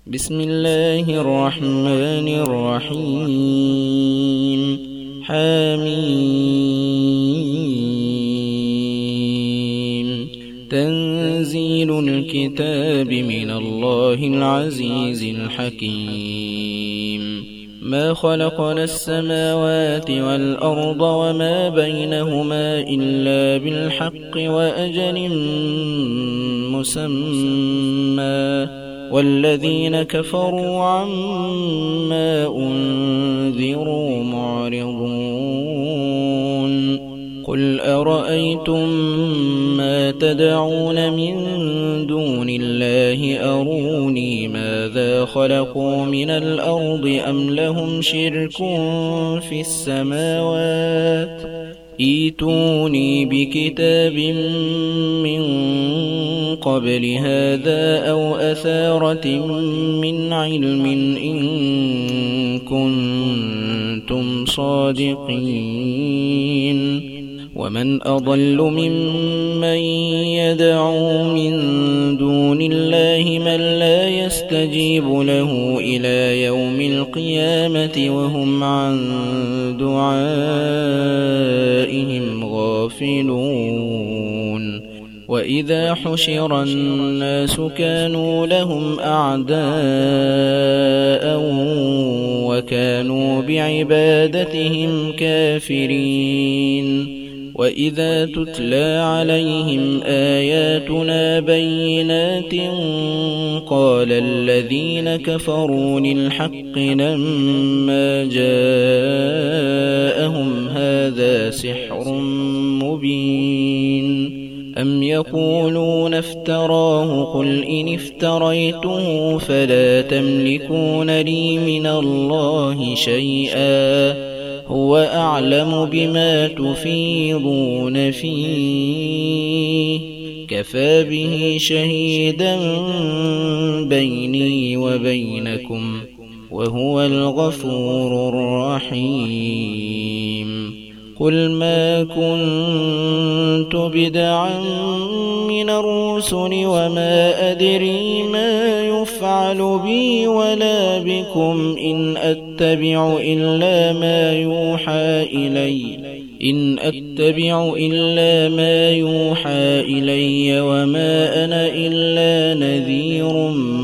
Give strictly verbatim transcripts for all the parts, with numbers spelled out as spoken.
بسم الله الرحمن الرحيم. حميم. تنزيل الكتاب من الله العزيز الحكيم. ما خلقنا السماوات والأرض وما بينهما إلا بالحق وأجل مسمى، والذين كفروا عما أنذروا معرضون. قل أرأيتم ما تدعون من دون الله أروني ماذا خلقوا من الأرض أم لهم شرك في السماوات؟ ائتوني بكتاب من قبل هذا أو أثارة من علم إن كنتم صادقين. ومن أضل ممن يدعو من دون الله من لا يستجيب له إلى يوم القيامة وهم عن دعائهم غافلون. وإذا حشر الناس كانوا لهم أعداء وكانوا بعبادتهم كافرين. وإذا تتلى عليهم آياتنا بينات قال الذين كفروا للحق لما جاءهم هذا سحر مبين. أم يقولون افتراه قل إن افتريته فلا تملكون لي من الله شيئا هو أعلم بما تفيضون فيه كفى به شهيدا بيني وبينكم وهو الغفور الرحيم. قل ما كنت بدعا من الرسل وما أدري ما يفعل بي ولا بكم إن أتبع إلا ما يوحى إلي إن أتبع إلا ما يوحى إلي وما أنا إلا نذير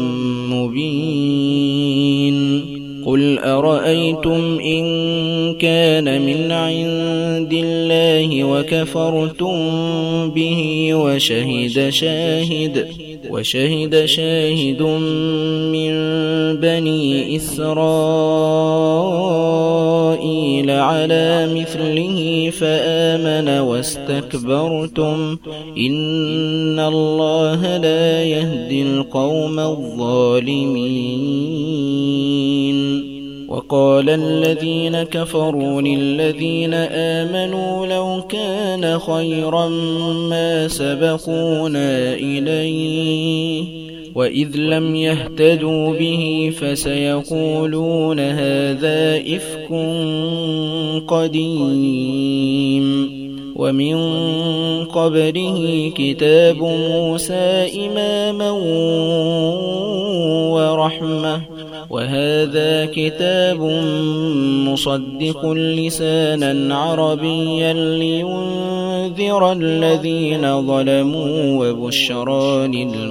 مبين. قل أرأيتم إن كان من عند الله وكفرتم به وشهد شاهد وشهد شاهد من بني إسرائيل على مثله فآمن واستكبرتم إن الله لا يهدي القوم الظالمين. وقال الذين كفروا للذين آمنوا لو كان خيرا ما سبقونا إليه وإذ لم يهتدوا به فسيقولون هذا إفك قديم. ومن قبله كتاب موسى إماما ورحمة وهذا كتاب مصدق لسانا عربيا لينذر الذين ظلموا وبشرى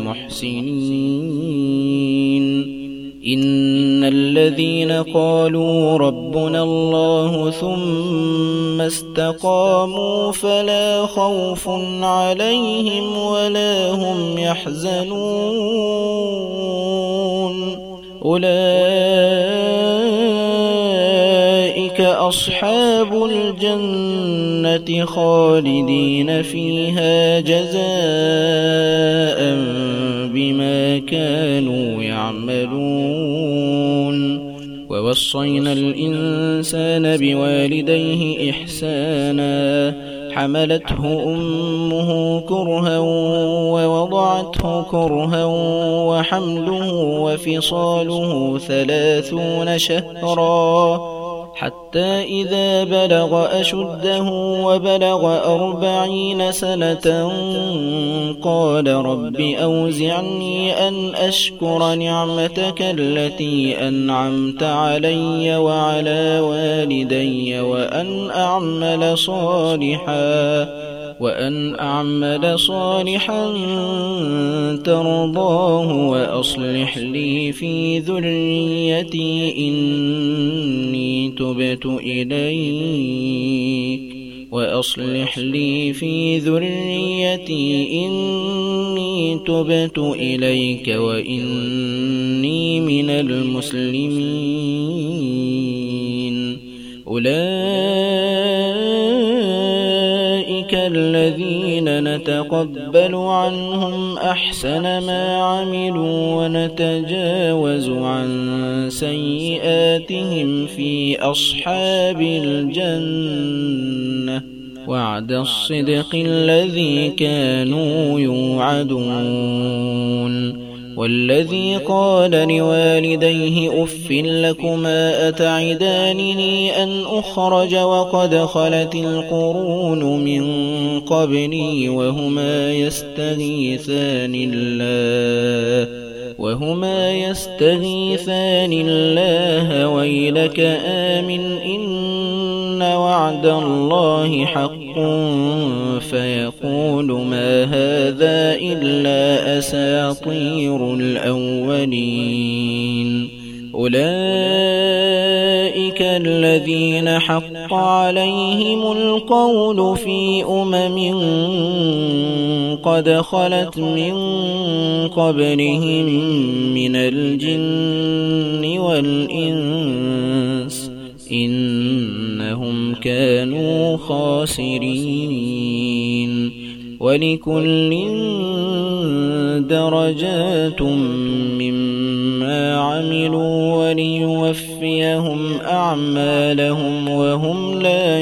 للمحسنين. إن الذين قالوا ربنا الله ثم استقاموا فلا خوف عليهم ولا هم يحزنون أولئك أصحاب الجنة خالدين فيها جزاء بما كانوا يعملون. ووصينا الإنسان بوالديه إحسانا حملته أمه كرها ووضعته كرها وحمله وفصاله ثلاثون شهرا حتى إذا بلغ أشده وبلغ أربعين سنة قال رب أوزعني أن أشكر نعمتك التي أنعمت علي وعلى والدي وأن أعمل صالحا وأن أعمل صالحا ترضاه وأصلح لي في ذريتي إني تبت إليك وأصلح لي في ذريتي إني تبت إليك وإني من المسلمين. أولئك الذين نتقبل عنهم أحسن ما عملوا ونتجاوز عن سيئاتهم في أصحاب الجنة وعد الصدق الذي كانوا يوعدون. والذي قال لوالديه أف لكما أتعدانني أن أخرج وقد خلت القرون من قبلي وهما يستغيثان الله وهما يستغيثان الله ويلك آمن إن وعد الله حق فيقول ما هذا إلا أساطير الأولين. أولئك الذين حق عليهم القول في أمم قد خلت من قبلهم من الجن والإنس إنهم كانوا خاسرين. ولكل درجات مما عملوا وليوفيهم أعمالهم وهم لا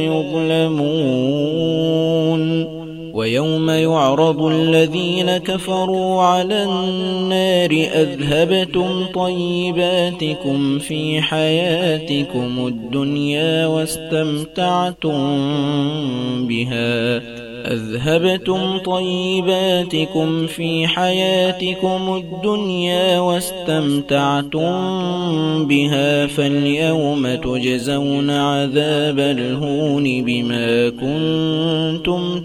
يظلمون. ويوم يعرض الذين كفروا على النار أذهبتم طيباتكم في حياتكم الدنيا واستمتعتم بها أذهبتم طيباتكم في حياتكم الدنيا واستمتعتم بها فاليوم تجزون عذاب الهون بما كنتم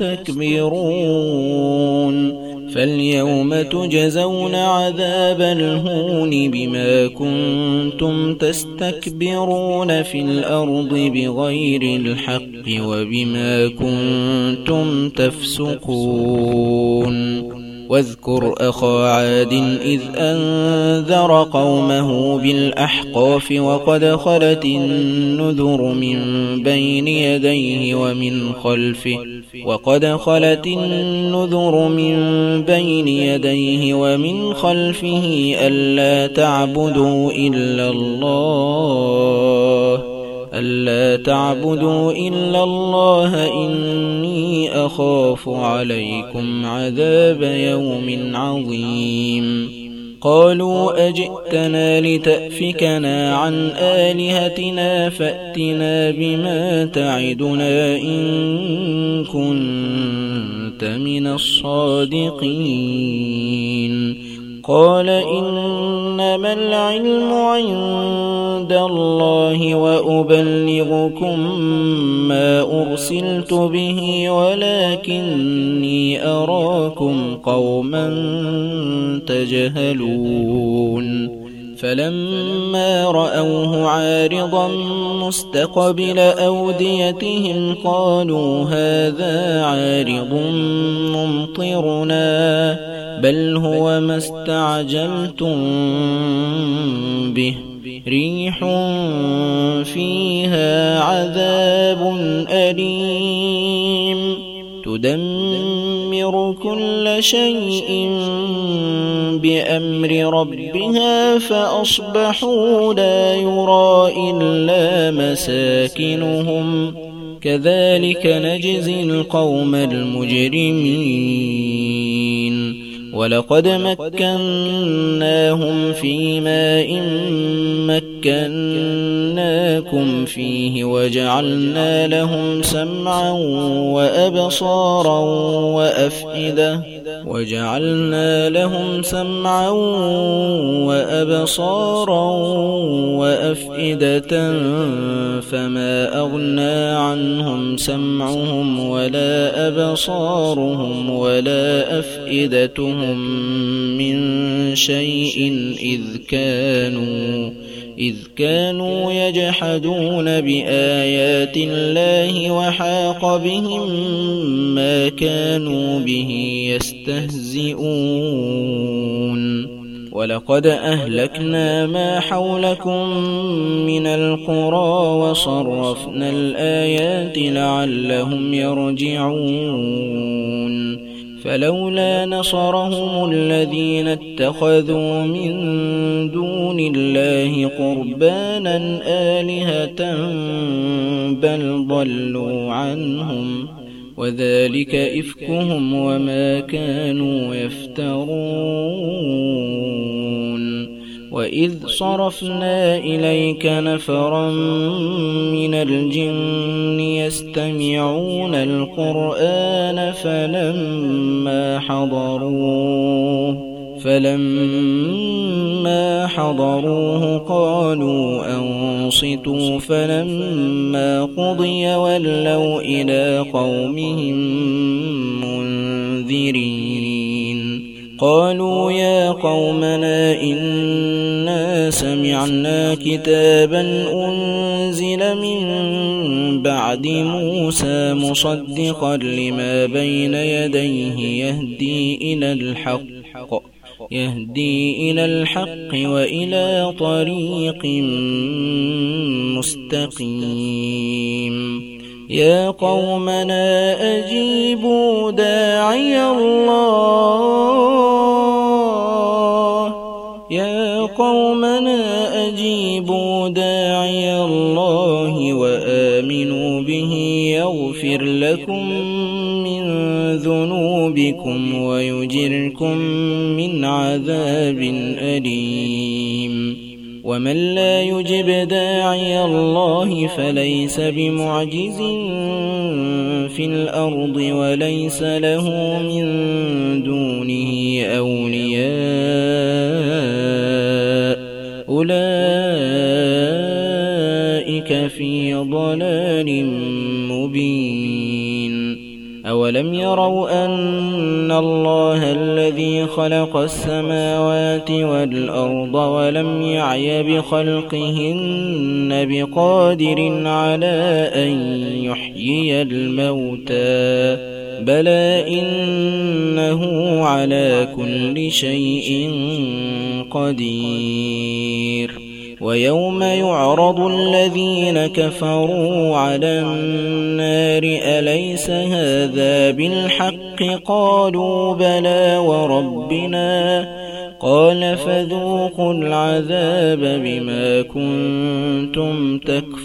تستكبرون فاليوم تجزون عذاب الهون بما كنتم تستكبرون في الأرض بغير الحق وبما كنتم تفسقون. واذكر أخا عاد إذ أنذر قومه بالأحقاف وقد خلت النذر من بين يديه ومن خلفه وقد خلت النذر من بين يديه ومن خلفه ألا تعبدوا إلا الله ألا تعبدوا إلا الله إني أخاف عليكم عذاب يوم عظيم. قالوا أجئتنا لتأفكنا عن آلهتنا فأتنا بما تعدنا إن كنت من الصادقين. قال إنما العلم عند الله وأبلغكم ما أرسلت به ولكني أراكم قوما تجهلون. فلما رأوه عارضا مستقبل أوديتهم قالوا هذا عارض ممطرنا بل هو ما استعجلتم به ريح فيها عذاب أليم تدمر كل شيء بأمر ربها فأصبحوا لا يرى إلا مساكنهم كذلك نجزي القوم المجرمين. ولقد مكناهم في ماء مكناكم فيه وجعلنا لهم سمعا وأبصارا وأفئدة وجعلنا لهم سمعا وأبصارا وأفئدة فما أغنى عنهم سمعهم ولا أبصارهم ولا أفئدتهم من شيء إذ كانوا إذ كانوا يجحدون بآيات الله وحاق بهم ما كانوا به يستهزئون ولقد أهلكنا ما حولكم من القرى وصرفنا الآيات لعلهم يرجعون فلولا نصرهم الذين اتخذوا من دون الله قربانا آلهة بل ضلوا عنهم وذلك إفكهم وما كانوا يفترون وإذ صرفنا إليك نفرا من الجن يستمعون القرآن فلما حضروه فلما حضروه قالوا أنصتوا فلما قضي ولوا إلى قومهم منذرين قالوا يا قومنا إنا سمعنا كتابا أنزل من بعد موسى مصدقا لما بين يديه يهدي إلى الحق يهدي إلى الحق وإلى طريق مستقيم يا قومنا أجيبوا داعي الله يا قومنا أجيبوا داعي الله وآمنوا به يغفر لكم من ذنوبكم ويجركم من عذاب أليم ومن لا يجب داعي الله فليس بمعجز في الأرض وليس له من دونه أولياء أولئك في ضلال مبين أولم يروا أن الله الذي خلق السماوات والأرض ولم يعي بخلقهن بقادر على أن يحيي الموتى بلى إنه على كل شيء قدير ويوم يعرض الذين كفروا على النار أليس هذا بالحق قالوا بلى وربنا قال فذوقوا العذاب بما كنتم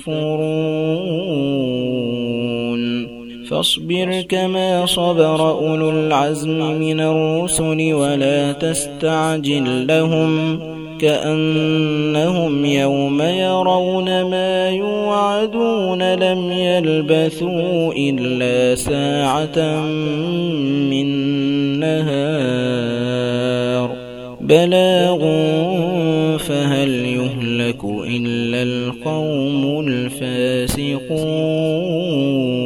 تكفرون فاصبر كما صبر أولو العزم من الرسل ولا تستعجل لهم كأنهم يوم يرون ما يوعدون لم يلبثوا إلا ساعة من نهار بلاغ فهل يهلك إلا القوم الفاسقون.